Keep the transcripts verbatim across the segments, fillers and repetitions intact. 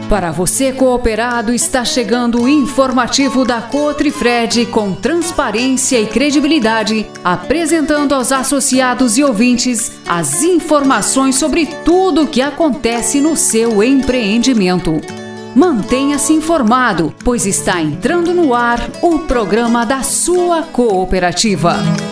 Para você cooperado, está chegando o informativo da Cotrifred com transparência e credibilidade, apresentando aos associados e ouvintes as informações sobre tudo o que acontece no seu empreendimento. Mantenha-se informado, pois está entrando no ar o programa da sua cooperativa.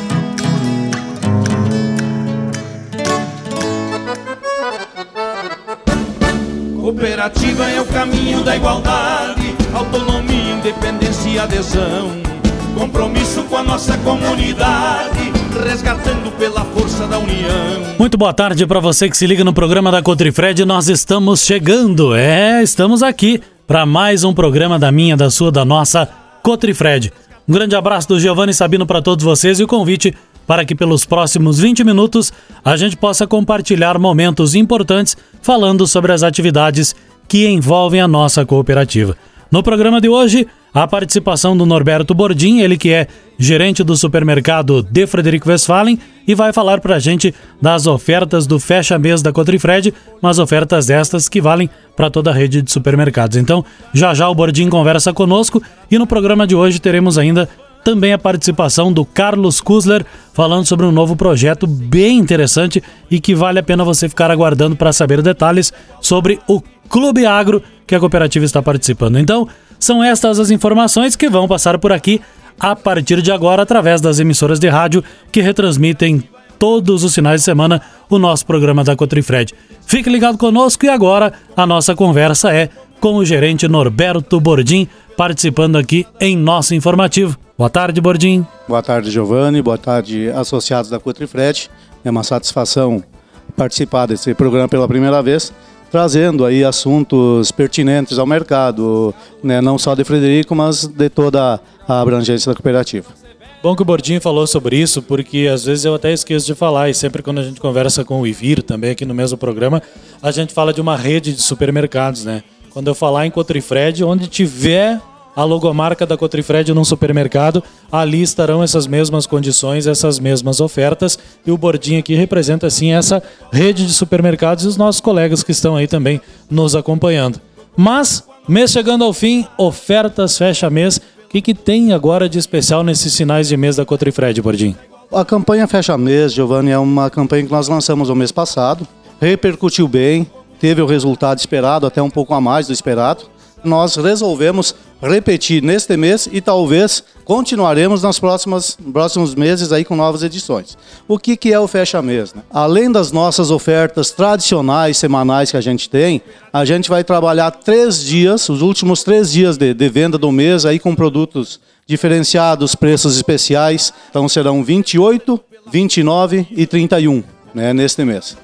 Cooperativa é o caminho da igualdade, autonomia, independência e adesão. Compromisso com a nossa comunidade, resgatando pela força da união. Muito boa tarde para você que se liga no programa da Cotrifred. Nós estamos chegando, é, estamos aqui para mais um programa da minha, da sua, da nossa Cotrifred. Um grande abraço do Giovanni Sabino para todos vocês e o convite para que pelos próximos vinte minutos a gente possa compartilhar momentos importantes falando sobre as atividades que envolvem a nossa cooperativa. No programa de hoje, a participação do Norberto Bordim, ele que é gerente do supermercado de Frederico Westphalen e vai falar para a gente das ofertas do fecha-mês da Cotrifred, mas ofertas estas que valem para toda a rede de supermercados. Então, já já o Bordim conversa conosco e no programa de hoje teremos ainda também a participação do Carlos Kusler, falando sobre um novo projeto bem interessante e que vale a pena você ficar aguardando para saber detalhes sobre o Clube Agro que a cooperativa está participando. Então, são estas as informações que vão passar por aqui a partir de agora através das emissoras de rádio que retransmitem todos os finais de semana o nosso programa da Cotrifred. Fique ligado conosco e agora a nossa conversa é com o gerente Norberto Bordim, participando aqui em nosso informativo. Boa tarde, Bordim. Boa tarde, Giovanni. Boa tarde, associados da Cotrifred. É uma satisfação participar desse programa pela primeira vez, trazendo aí assuntos pertinentes ao mercado, né, não só de Frederico, mas de toda a abrangência da cooperativa. Bom que o Bordim falou sobre isso, porque às vezes eu até esqueço de falar, e sempre quando a gente conversa com o Ivir, também aqui no mesmo programa, a gente fala de uma rede de supermercados, né? Quando eu falar em Cotrifred, onde tiver a logomarca da Cotrifred num supermercado, ali estarão essas mesmas condições, essas mesmas ofertas, e o Bordim aqui representa assim essa rede de supermercados e os nossos colegas que estão aí também nos acompanhando. Mas, mês chegando ao fim, ofertas fecha mês, o que, que tem agora de especial nesses finais de mês da Cotrifred, Bordim? A campanha fecha mês, Giovanni, é uma campanha que nós lançamos no mês passado, repercutiu bem, teve o resultado esperado, até um pouco a mais do esperado. Nós resolvemos repetir neste mês e talvez continuaremos nos próximos, próximos meses aí com novas edições. O que, que é o fecha-mês, né? Além das nossas ofertas tradicionais, semanais que a gente tem, a gente vai trabalhar três dias, os últimos três dias de, de venda do mês aí com produtos diferenciados, preços especiais. Então serão vinte e oito, vinte e nove e trinta e um, né, neste mês.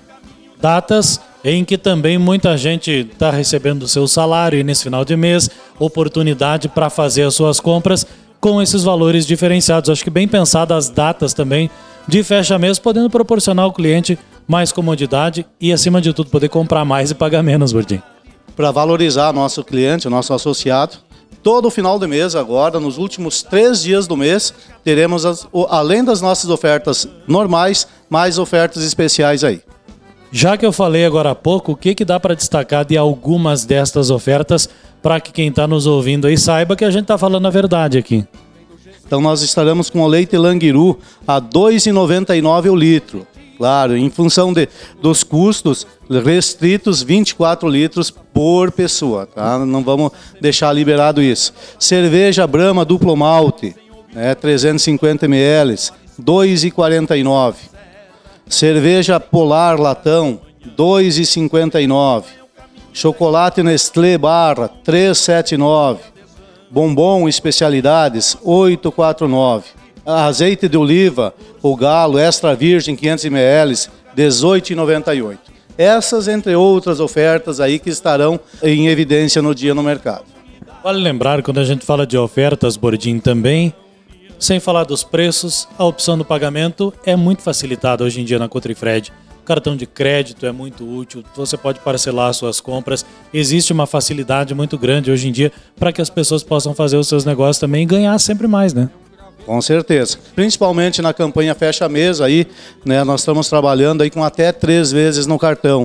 Datas em que também muita gente está recebendo o seu salário e nesse final de mês, oportunidade para fazer as suas compras com esses valores diferenciados. Acho que bem pensado as datas também de fecha-mês, podendo proporcionar ao cliente mais comodidade e, acima de tudo, poder comprar mais e pagar menos, Bordim. Para valorizar nosso cliente, o nosso associado, todo final de mês agora, nos últimos três dias do mês, teremos, as, além das nossas ofertas normais, mais ofertas especiais aí. Já que eu falei agora há pouco, o que, que dá para destacar de algumas destas ofertas para que quem está nos ouvindo aí saiba que a gente está falando a verdade aqui? Então nós estaremos com o leite Languiru a dois reais e noventa e nove centavos o litro. Claro, em função de, dos custos restritos, vinte e quatro litros por pessoa, tá? Não vamos deixar liberado isso. Cerveja Brahma duplo malte, né, trezentos e cinquenta mililitros, dois reais e quarenta e nove centavos. Cerveja Polar Latão, dois reais e cinquenta e nove centavos. Chocolate Nestlé Barra, três reais e setenta e nove centavos. Bombom Especialidades, oito reais e quarenta e nove centavos. Azeite de oliva, o Galo Extra Virgem, quinhentos mililitros, dezoito reais e noventa e oito centavos. Essas, entre outras ofertas aí que estarão em evidência no dia no mercado. Vale lembrar, quando a gente fala de ofertas, Bordim, também, sem falar dos preços, a opção do pagamento é muito facilitada hoje em dia na Cotrifred. O cartão de crédito é muito útil, você pode parcelar suas compras. Existe uma facilidade muito grande hoje em dia para que as pessoas possam fazer os seus negócios também e ganhar sempre mais, né? Com certeza. Principalmente na campanha fecha mês aí, né, nós estamos trabalhando aí com até três vezes no cartão.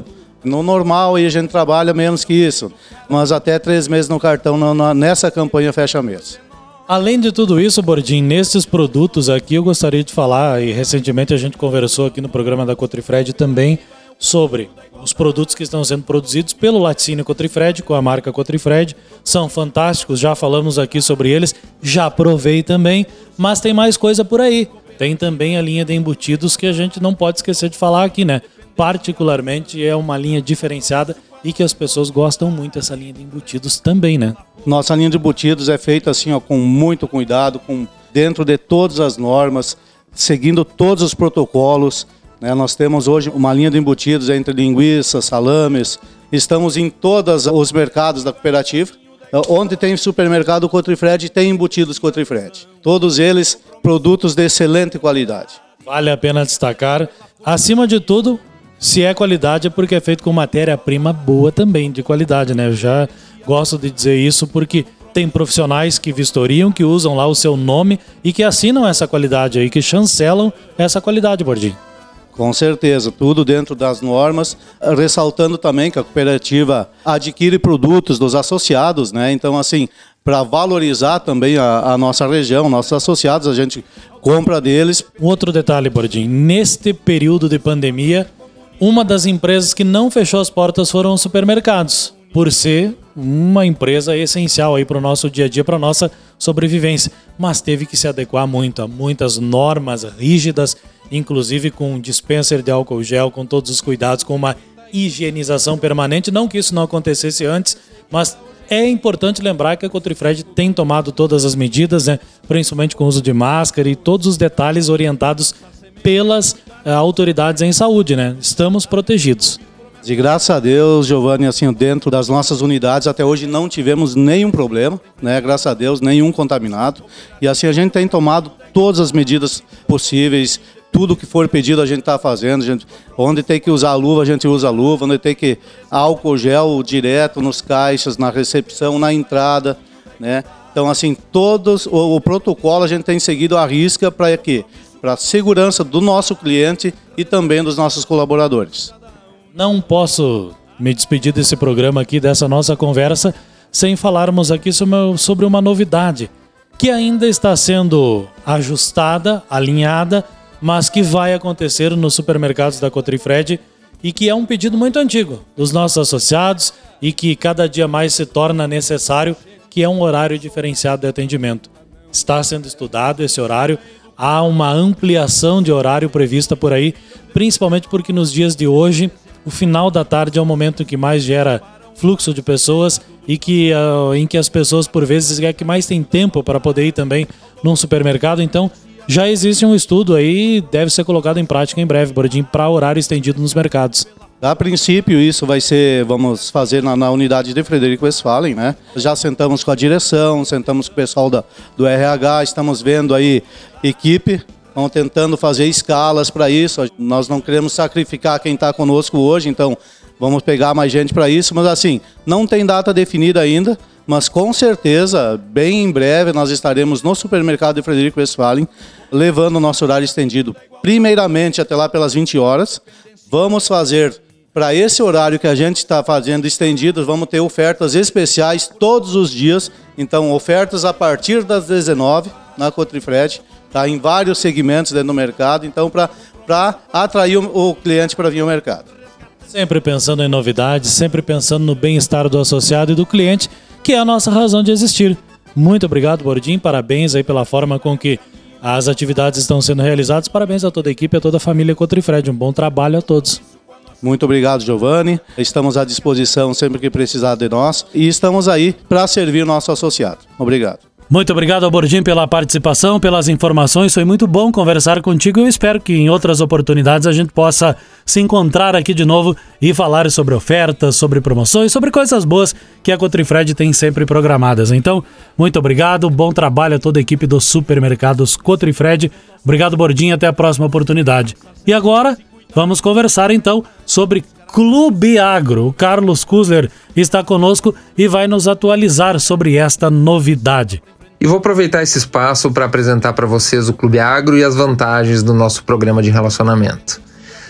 No normal aí a gente trabalha menos que isso, mas até três meses no cartão no, na, nessa campanha fecha mês. Além de tudo isso, Bordim, nesses produtos aqui eu gostaria de falar, e recentemente a gente conversou aqui no programa da Cotrifred também, sobre os produtos que estão sendo produzidos pelo Laticínio Cotrifred, com a marca Cotrifred. São fantásticos, já falamos aqui sobre eles, já provei também, mas tem mais coisa por aí. Tem também a linha de embutidos que a gente não pode esquecer de falar aqui, né? Particularmente é uma linha diferenciada e que as pessoas gostam muito dessa linha de embutidos também, né? Nossa linha de embutidos é feita assim, ó, com muito cuidado, com, dentro de todas as normas, seguindo todos os protocolos. Né? Nós temos hoje uma linha de embutidos entre linguiças, salames. Estamos em todos os mercados da cooperativa. Onde tem supermercado Cotrifred, tem embutidos Cotrifred. Todos eles produtos de excelente qualidade. Vale a pena destacar. Acima de tudo, se é qualidade é porque é feito com matéria-prima boa também, de qualidade, né? Eu já gosto de dizer isso porque tem profissionais que vistoriam, que usam lá o seu nome e que assinam essa qualidade aí, que chancelam essa qualidade, Bordim. Com certeza, tudo dentro das normas, ressaltando também que a cooperativa adquire produtos dos associados, né? Então, assim, para valorizar também a, a nossa região, nossos associados, a gente compra deles. Um outro detalhe, Bordim, neste período de pandemia, uma das empresas que não fechou as portas foram os supermercados, por ser uma empresa essencial aí para o nosso dia a dia, para a nossa sobrevivência, mas teve que se adequar muito a muitas normas rígidas, inclusive com dispenser de álcool gel, com todos os cuidados, com uma higienização permanente. Não que isso não acontecesse antes, mas é importante lembrar que a Cotrifred tem tomado todas as medidas, né? Principalmente com o uso de máscara e todos os detalhes orientados pelas uh, autoridades em saúde, né? Estamos protegidos. De graças a Deus, Giovanni, assim, dentro das nossas unidades, até hoje não tivemos nenhum problema, né? Graças a Deus, nenhum contaminado. E assim, a gente tem tomado todas as medidas possíveis. Tudo que for pedido a gente está fazendo. A gente, onde tem que usar luva, a gente usa luva. Onde tem que álcool gel direto nos caixas, na recepção, na entrada, né? Então, assim, todos o, o protocolo a gente tem seguido à risca para quê? Para a segurança do nosso cliente e também dos nossos colaboradores. Não posso me despedir desse programa aqui, dessa nossa conversa, sem falarmos aqui sobre uma novidade que ainda está sendo ajustada, alinhada, mas que vai acontecer nos supermercados da Cotrifred e que é um pedido muito antigo dos nossos associados e que cada dia mais se torna necessário, que é um horário diferenciado de atendimento. Está sendo estudado esse horário, há uma ampliação de horário prevista por aí, principalmente porque nos dias de hoje, o final da tarde é o momento que mais gera fluxo de pessoas e que, uh, em que as pessoas, por vezes, é que mais tem tempo para poder ir também num supermercado. Então, já existe um estudo aí, deve ser colocado em prática em breve, Bordim, para horário estendido nos mercados. A princípio, isso vai ser, vamos fazer na, na unidade de Frederico Westphalen, né? Já sentamos com a direção, sentamos com o pessoal da, do R H, estamos vendo aí equipe, estão tentando fazer escalas para isso. Nós não queremos sacrificar quem está conosco hoje, então vamos pegar mais gente para isso. Mas assim, não tem data definida ainda, mas com certeza, bem em breve, nós estaremos no supermercado de Frederico Westphalen, levando o nosso horário estendido, primeiramente até lá pelas vinte horas. Vamos fazer, para esse horário que a gente está fazendo estendido, vamos ter ofertas especiais todos os dias. Então, ofertas a partir das dezenove na Cotrifred, tá, em vários segmentos dentro do mercado, então para atrair o, o cliente para vir ao mercado. Sempre pensando em novidades, sempre pensando no bem-estar do associado e do cliente, que é a nossa razão de existir. Muito obrigado, Bordim, parabéns aí pela forma com que as atividades estão sendo realizadas, parabéns a toda a equipe e a toda a família Cotrifred, um bom trabalho a todos. Muito obrigado, Giovanni, estamos à disposição sempre que precisar de nós e estamos aí para servir o nosso associado. Obrigado. Muito obrigado ao Bordim pela participação, pelas informações, foi muito bom conversar contigo e eu espero que em outras oportunidades a gente possa se encontrar aqui de novo e falar sobre ofertas, sobre promoções, sobre coisas boas que a Cotrifred tem sempre programadas. Então, muito obrigado, bom trabalho a toda a equipe dos supermercados Cotrifred. Obrigado, Bordim, até a próxima oportunidade. E agora, vamos conversar então sobre Clube Agro. O Carlos Kusler está conosco e vai nos atualizar sobre esta novidade. E vou aproveitar esse espaço para apresentar para vocês o Clube Agro e as vantagens do nosso programa de relacionamento.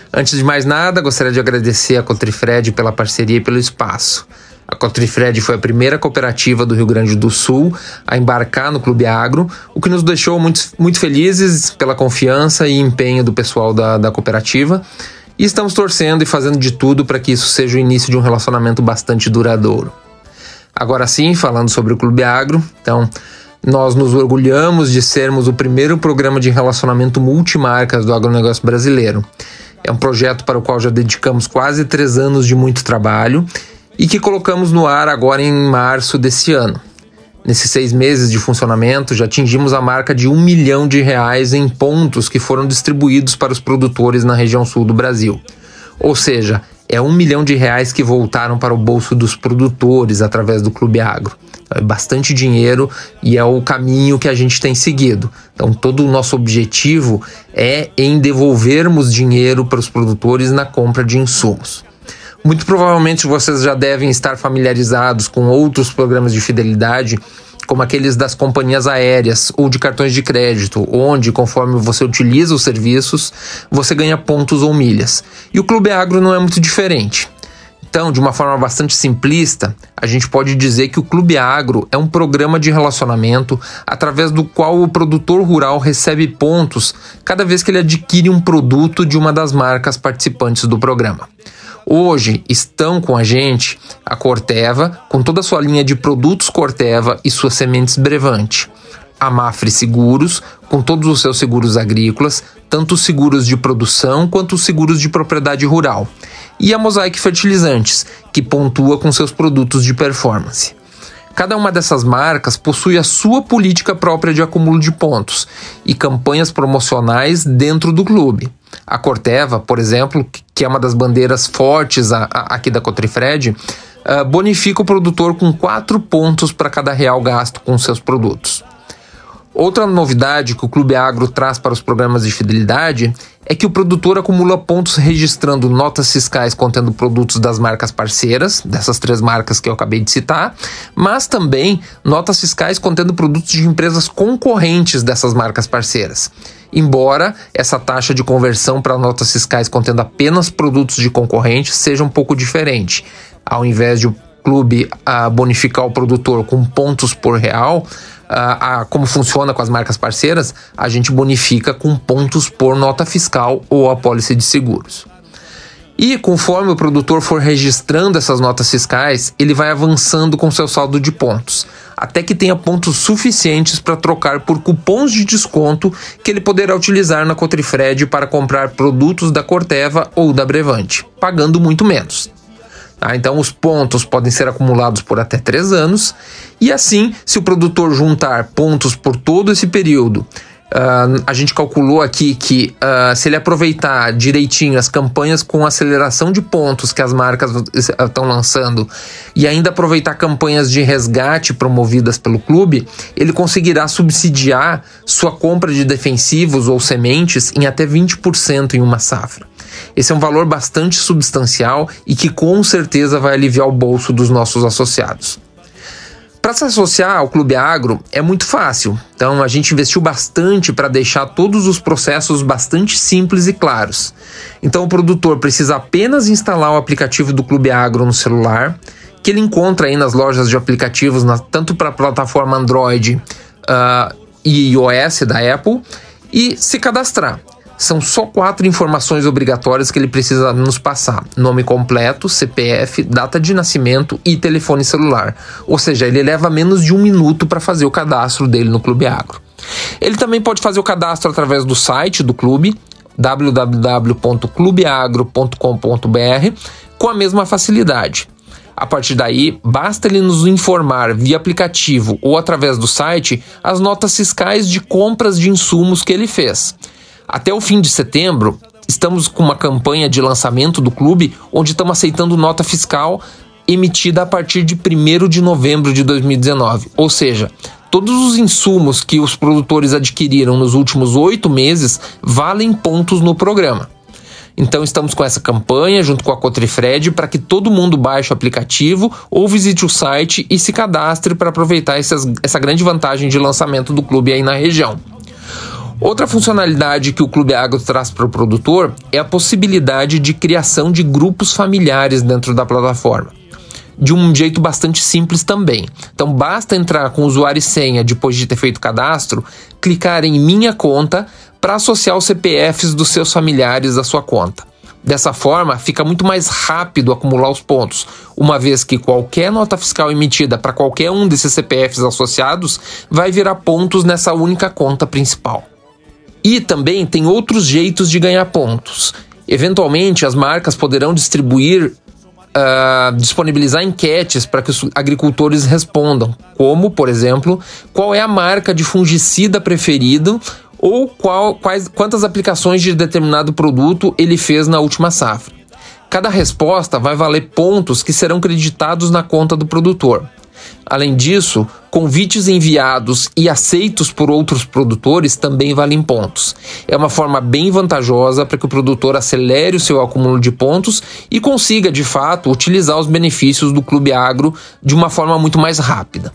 Antes de mais nada, gostaria de agradecer a Cotrifred pela parceria e pelo espaço. A Cotrifred foi a primeira cooperativa do Rio Grande do Sul a embarcar no Clube Agro, o que nos deixou muito, muito felizes pela confiança e empenho do pessoal da, da cooperativa. E estamos torcendo e fazendo de tudo para que isso seja o início de um relacionamento bastante duradouro. Agora sim, falando sobre o Clube Agro, então, nós nos orgulhamos de sermos o primeiro programa de relacionamento multimarcas do agronegócio brasileiro. É um projeto para o qual já dedicamos quase três anos de muito trabalho e que colocamos no ar agora em março desse ano. Nesses seis meses de funcionamento, já atingimos a marca de um milhão de reais em pontos que foram distribuídos para os produtores na região sul do Brasil. Ou seja, é um milhão de reais que voltaram para o bolso dos produtores através do Clube Agro. É bastante dinheiro e é o caminho que a gente tem seguido. Então, todo o nosso objetivo é em devolvermos dinheiro para os produtores na compra de insumos. Muito provavelmente vocês já devem estar familiarizados com outros programas de fidelidade, como aqueles das companhias aéreas ou de cartões de crédito, onde, conforme você utiliza os serviços, você ganha pontos ou milhas. E o Clube Agro não é muito diferente. Então, de uma forma bastante simplista, a gente pode dizer que o Clube Agro é um programa de relacionamento através do qual o produtor rural recebe pontos cada vez que ele adquire um produto de uma das marcas participantes do programa. Hoje estão com a gente a Corteva, com toda a sua linha de produtos Corteva e suas sementes Brevante. A Mafre Seguros, com todos os seus seguros agrícolas, tanto os seguros de produção quanto os seguros de propriedade rural. E a Mosaic Fertilizantes, que pontua com seus produtos de performance. Cada uma dessas marcas possui a sua política própria de acúmulo de pontos e campanhas promocionais dentro do clube. A Corteva, por exemplo, que é uma das bandeiras fortes a, a, aqui da Cotrifred, uh, bonifica o produtor com quatro pontos para cada real gasto com seus produtos. Outra novidade que o Clube Agro traz para os programas de fidelidade é que o produtor acumula pontos registrando notas fiscais contendo produtos das marcas parceiras, dessas três marcas que eu acabei de citar, mas também notas fiscais contendo produtos de empresas concorrentes dessas marcas parceiras. Embora essa taxa de conversão para notas fiscais contendo apenas produtos de concorrentes seja um pouco diferente. Ao invés de o clube uh, bonificar o produtor com pontos por real, Uh, a, como funciona com as marcas parceiras, a gente bonifica com pontos por nota fiscal ou apólice de seguros. E conforme o produtor for registrando essas notas fiscais, ele vai avançando com seu saldo de pontos, até que tenha pontos suficientes para trocar por cupons de desconto que ele poderá utilizar na Cotrifred para comprar produtos da Corteva ou da Brevante, pagando muito menos. Ah, então os pontos podem ser acumulados por até três anos e assim, se o produtor juntar pontos por todo esse período, uh, a gente calculou aqui que uh, se ele aproveitar direitinho as campanhas com aceleração de pontos que as marcas estão lançando e ainda aproveitar campanhas de resgate promovidas pelo clube, ele conseguirá subsidiar sua compra de defensivos ou sementes em até vinte por cento em uma safra. Esse é um valor bastante substancial e que com certeza vai aliviar o bolso dos nossos associados. Para se associar ao Clube Agro é muito fácil, então a gente investiu bastante para deixar todos os processos bastante simples e claros. Então o produtor precisa apenas instalar o aplicativo do Clube Agro no celular, que ele encontra aí nas lojas de aplicativos, na, tanto para a plataforma Android uh, e iOS da Apple, e se cadastrar. São só quatro informações obrigatórias que ele precisa nos passar: nome completo, C P F, data de nascimento e telefone celular. Ou seja, ele leva menos de um minuto para fazer o cadastro dele no Clube Agro. Ele também pode fazer o cadastro através do site do clube, w w w ponto clube agro ponto com ponto b r, com a mesma facilidade. A partir daí, basta ele nos informar via aplicativo ou através do site as notas fiscais de compras de insumos que ele fez. Até o fim de setembro, estamos com uma campanha de lançamento do clube, onde estamos aceitando nota fiscal emitida a partir de primeiro de novembro de dois mil e dezenove. Ou seja, todos os insumos que os produtores adquiriram nos últimos oito meses valem pontos no programa. Então estamos com essa campanha junto com a Cotrifred para que todo mundo baixe o aplicativo ou visite o site e se cadastre para aproveitar essas, essa grande vantagem de lançamento do clube aí na região. Outra funcionalidade que o Clube Agro traz para o produtor é a possibilidade de criação de grupos familiares dentro da plataforma, de um jeito bastante simples também. Então basta entrar com usuário e senha depois de ter feito o cadastro, clicar em Minha Conta para associar os C P Fs dos seus familiares à sua conta. Dessa forma, fica muito mais rápido acumular os pontos, uma vez que qualquer nota fiscal emitida para qualquer um desses C P Fs associados vai virar pontos nessa única conta principal. E também tem outros jeitos de ganhar pontos. Eventualmente, as marcas poderão distribuir, uh, disponibilizar enquetes para que os agricultores respondam, como, por exemplo, qual é a marca de fungicida preferido ou qual, quais, quantas aplicações de determinado produto ele fez na última safra. Cada resposta vai valer pontos que serão creditados na conta do produtor. Além disso, convites enviados e aceitos por outros produtores também valem pontos. É uma forma bem vantajosa para que o produtor acelere o seu acúmulo de pontos e consiga, de fato, utilizar os benefícios do Clube Agro de uma forma muito mais rápida.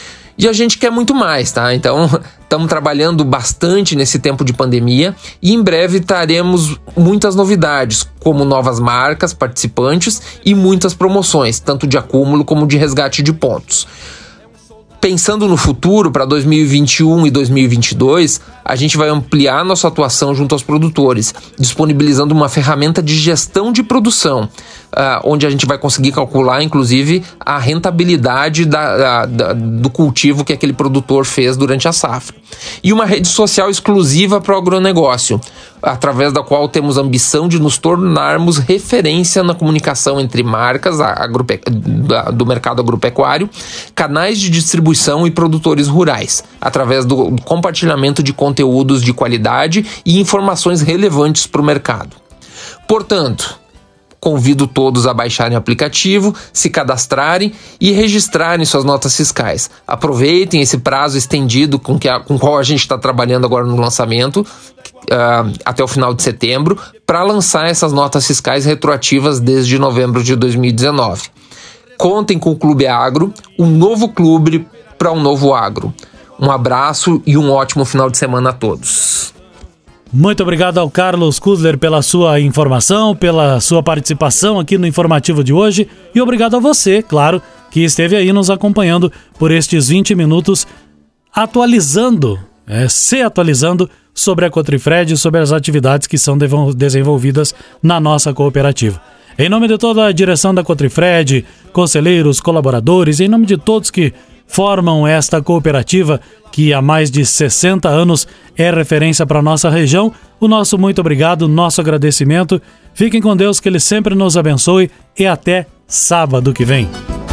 E a gente quer muito mais, tá? Então, estamos trabalhando bastante nesse tempo de pandemia e em breve teremos muitas novidades, como novas marcas, participantes e muitas promoções, tanto de acúmulo como de resgate de pontos. Pensando no futuro, para dois mil e vinte e um e dois mil e vinte e dois, a gente vai ampliar nossa atuação junto aos produtores, disponibilizando uma ferramenta de gestão de produção, uh, onde a gente vai conseguir calcular, inclusive, a rentabilidade da, da, do cultivo que aquele produtor fez durante a safra. E uma rede social exclusiva para o agronegócio, através da qual temos a ambição de nos tornarmos referência na comunicação entre marcas agrope... do mercado agropecuário, canais de distribuição e produtores rurais, através do compartilhamento de conteúdos de qualidade e informações relevantes para o mercado. Portanto, convido todos a baixarem o aplicativo, se cadastrarem e registrarem suas notas fiscais. Aproveitem esse prazo estendido com, que a, com qual a gente está trabalhando agora no lançamento, uh, até o final de setembro, para lançar essas notas fiscais retroativas desde novembro de dois mil e dezenove. Contem com o Clube Agro, um novo clube para um novo agro. Um abraço e um ótimo final de semana a todos. Muito obrigado ao Carlos Kudler pela sua informação, pela sua participação aqui no informativo de hoje e obrigado a você, claro, que esteve aí nos acompanhando por estes vinte minutos, atualizando, é, se atualizando sobre a Cotrifred e sobre as atividades que são desenvolvidas na nossa cooperativa. Em nome de toda a direção da Cotrifred, conselheiros, colaboradores, em nome de todos que formam esta cooperativa que há mais de sessenta anos é referência para a nossa região, o nosso muito obrigado, nosso agradecimento. Fiquem com Deus, que Ele sempre nos abençoe e até sábado que vem.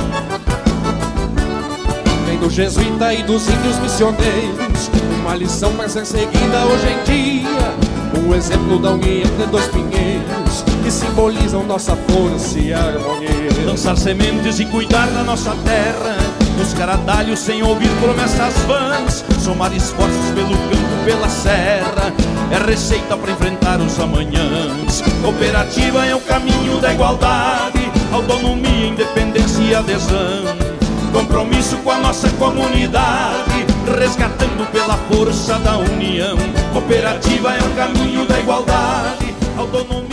Vem do jesuíta e dos índios missioneiros, uma lição vai ser seguida hoje em dia, um exemplo da união de dois pinheiros que simbolizam nossa força e harmonia. Lançar sementes e cuidar da nossa terra, buscar atalhos sem ouvir promessas vãs, somar esforços pelo campo, pela serra, é receita para enfrentar os amanhãs. Cooperativa é o caminho da igualdade, autonomia, independência e adesão, compromisso com a nossa comunidade, resgatando pela força da união. Cooperativa é o caminho da igualdade, autonomia.